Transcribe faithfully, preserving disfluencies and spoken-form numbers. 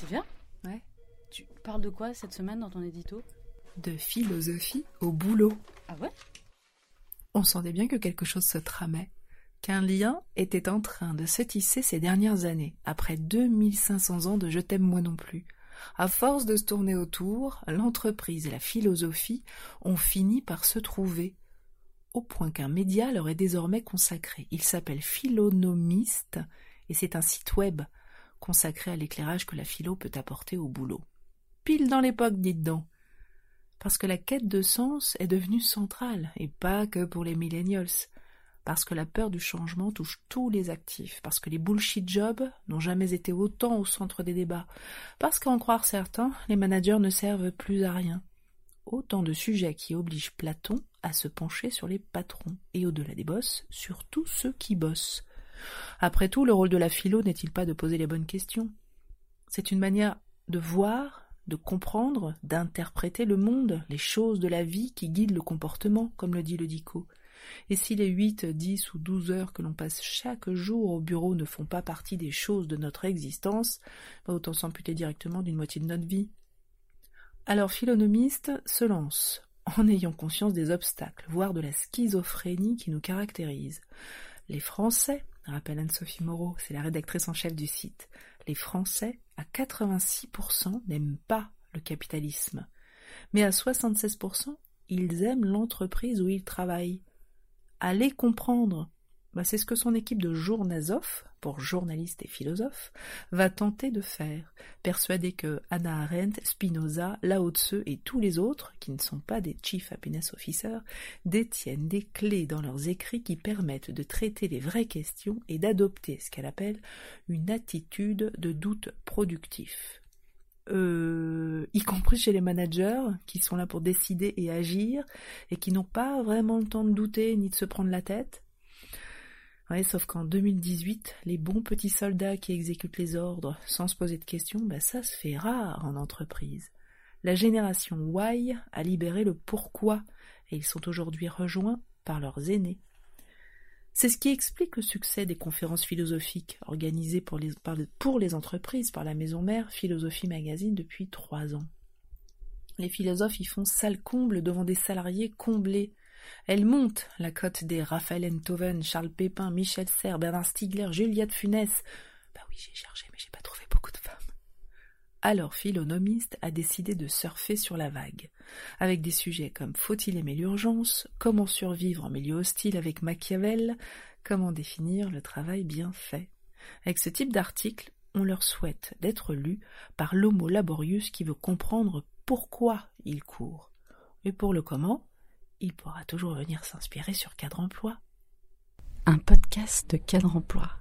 Sylvia ? Ouais. Tu parles de quoi cette semaine dans ton édito ? De philosophie au boulot. Ah ouais ? On sentait bien que quelque chose se tramait, qu'un lien était en train de se tisser ces dernières années, après deux mille cinq cents ans de « je t'aime moi non plus ». À force de se tourner autour, l'entreprise et la philosophie ont fini par se trouver, au point qu'un média leur est désormais consacré. Il s'appelle Philonomiste, et c'est un site web consacré à l'éclairage que la philo peut apporter au boulot. Pile dans l'époque, dites donc. Parce que la quête de sens est devenue centrale, et pas que pour les millennials. Parce que la peur du changement touche tous les actifs, parce que les bullshit jobs n'ont jamais été autant au centre des débats, parce qu'à en croire certains, les managers ne servent plus à rien. Autant de sujets qui obligent Platon à se pencher sur les patrons, et au-delà des boss, sur tous ceux qui bossent. Après tout, le rôle de la philo n'est-il pas de poser les bonnes questions ? C'est une manière de voir, de comprendre, d'interpréter le monde, les choses de la vie qui guident le comportement, comme le dit le dico. Et si les huit, dix ou douze heures que l'on passe chaque jour au bureau ne font pas partie des choses de notre existence, bah autant s'amputer directement d'une moitié de notre vie. Alors Philonomiste se lance, en ayant conscience des obstacles, voire de la schizophrénie qui nous caractérise. Les Français, rappelle Anne-Sophie Moreau, c'est la rédactrice en chef du site, les Français, à quatre-vingt-six pour cent, n'aiment pas le capitalisme. Mais à soixante-seize pour cent, ils aiment l'entreprise où ils travaillent. Allez comprendre, bah c'est ce que son équipe de journasophes, pour journalistes et philosophes, va tenter de faire, persuadée que Hannah Arendt, Spinoza, Lao Tse et tous les autres, qui ne sont pas des Chief Happiness Officers, détiennent des clés dans leurs écrits qui permettent de traiter les vraies questions et d'adopter ce qu'elle appelle une attitude de doute productif. Euh, y compris chez les managers, qui sont là pour décider et agir, et qui n'ont pas vraiment le temps de douter ni de se prendre la tête. Ouais, sauf qu'en deux mille dix-huit, les bons petits soldats qui exécutent les ordres sans se poser de questions, bah ça se fait rare en entreprise. La génération Y a libéré le pourquoi, et ils sont aujourd'hui rejoints par leurs aînés. C'est ce qui explique le succès des conférences philosophiques organisées pour les, par, pour les entreprises par la maison mère Philosophie Magazine depuis trois ans. Les philosophes y font salle comble devant des salariés comblés. Elle monte, la cote des Raphaël Enthoven, Charles Pépin, Michel Serres, Bernard Stiegler, Juliette Funès. Bah oui, j'ai cherché, mais j'ai pas trouvé beaucoup de femmes. Alors Philonomiste a décidé de surfer sur la vague, avec des sujets comme faut-il aimer l'urgence, comment survivre en milieu hostile avec Machiavel, comment définir le travail bien fait. Avec ce type d'article, on leur souhaite d'être lus par l'homo laborius qui veut comprendre pourquoi il court. Et pour le comment, il pourra toujours venir s'inspirer sur Cadre Emploi. Un podcast de Cadre Emploi.